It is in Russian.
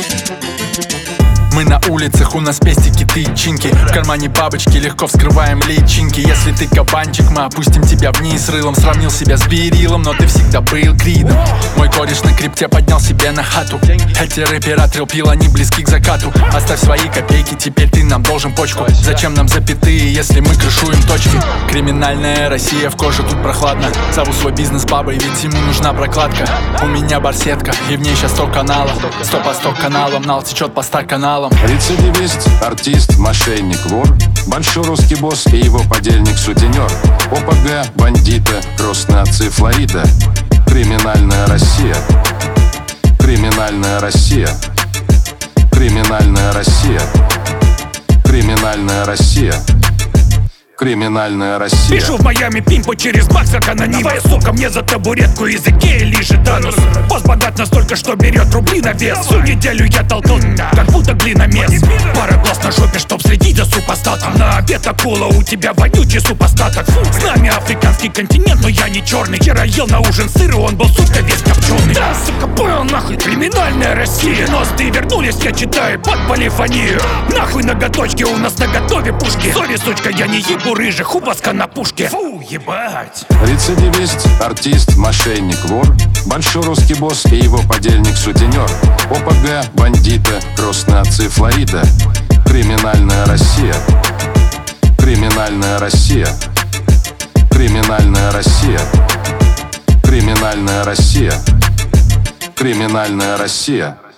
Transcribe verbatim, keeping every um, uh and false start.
Мы на улицах, у нас пестики, ты чинки. В кармане бабочки, легко вскрываем личинки. Если ты кабанчик, мы опустим тебя вниз рылом. Сравнил себя с Берилом, но ты всегда был Кридом. Мой кореш на крипте поднял себе на хату. Эти рэпера трёпил, они близки к закату. Оставь свои копейки, теперь ты нам должен почку. Зачем нам запятые, если мы крышуем точки? Криминальная Россия, в коже тут прохладно. Зову свой бизнес бабой, ведь ему нужна прокладка. У меня барсетка, и в ней сейчас сто каналов. Сто по сто каналам, нал течет по ста каналам. Рецидивист, артист, мошенник, вор, большой русский босс и его подельник-сутенер. ОПГ, бандиты, рост нации Флорида. Криминальная Россия. Криминальная Россия. Криминальная Россия. Криминальная Россия. Криминальная Россия. Пишу в Майами пимпу через бакс, как анонимная сука. Мне за табуретку языке лежит анус. Босс богат настолько, что берет рубли на вес. Всю неделю я толкал, как будто глиномес. Пара глаз на жопе, чтоб следить за супостатом. На обед акула, у тебя вонючий супостаток. С нами африканский континент, но я не черный. Вчера ел на ужин сыр, и он был, сука, весь копченый. Да, сука, понял нахуй, криминальная Россия. девяностые вернулись, я читаю под полифонию. Нахуй ноготочки, у нас наготове пушки. Сори, сучка, я не ебу рыжих, у Баска на пушке. Фу, ебать. Рецидивист, артист, мошенник, вор, большой русский босс и его подельник-сутенер. ОПГ, бандиты, рост нации Флорида. Криминальная Россия. Криминальная Россия. Криминальная Россия. Криминальная Россия. Криминальная Россия.